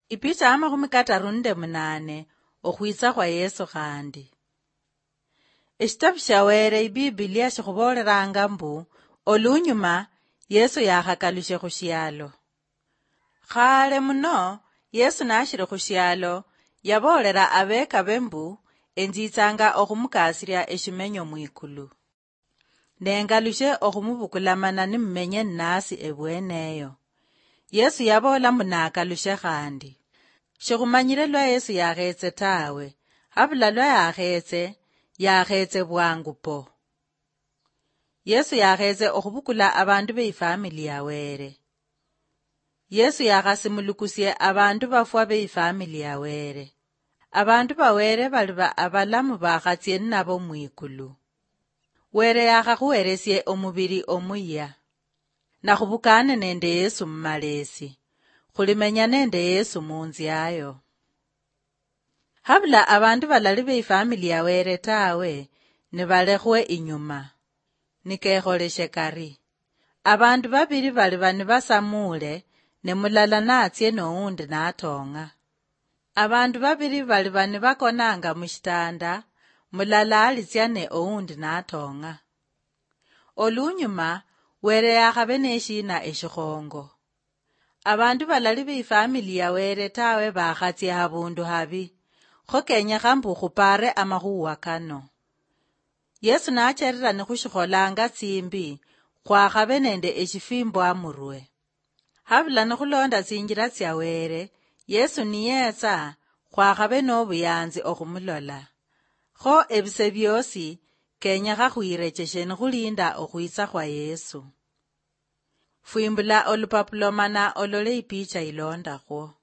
Ipicha amakumi katarunde munane okhwitsa khwa Yesu khandi. Eshitabu shawere ibibilia shikhuboleranga mbu olunyuma Yesu yakhakalushe khushialo. Khale muno Yesu nashiri khushialo yabolera abeka bembu enjitsanga okhumukasirya eshimenyo mwikulu. Nengalushe okhumubukulamana nimumenye nnasi ebweneyo. Yesu yabola munakalushe khandi. Shikhumanyire lwa Yesu yakhetse tawe, habula lwa yakhetse bwangu po. Yesu yakhetse okhubukula abandu beifamili yawere. Yesu yakhasimulukusye abandu bafwa beifamili yawere. Abandu bawere baliba abalamu bakhatsye nabo mwikulu. Were yakhakhuweresye omubiri omuya. Nakhubukane nende Yesu mmalesi. Khulimenya nende Yesu munzyayo. Habula abandu balali beifamili yawere tawe, nibalekhwe inyuma. Nikekholeshe kari. Abandu babiri baliba nibasamule, nemulala natsye noundi natonga. Abandu babiri baliba nibakonanga mushitanda, mulala alitsyane oundi natonga. Olunyuma, were yakhabe neshina eshikhongo. Abandu balali beifamili yawere tawe bakhatsye habundu habi, kho kenyekha mbu khupare amakhuwa kano. Yesu nacherera nikhushikholanga tsimbi, khwakhabe nende eshifimbo amurwe. Habula nikhulonda tsinjira tsyawere, Yesu niyetsa, khwakhabe nobuyanzi okhumulola. Kho ebise byosi, kenyekha khwirecheshe nikhulinda okhwitsa khwa Yesu. Fwimbula olupapulomana olole ipicha ilondakho.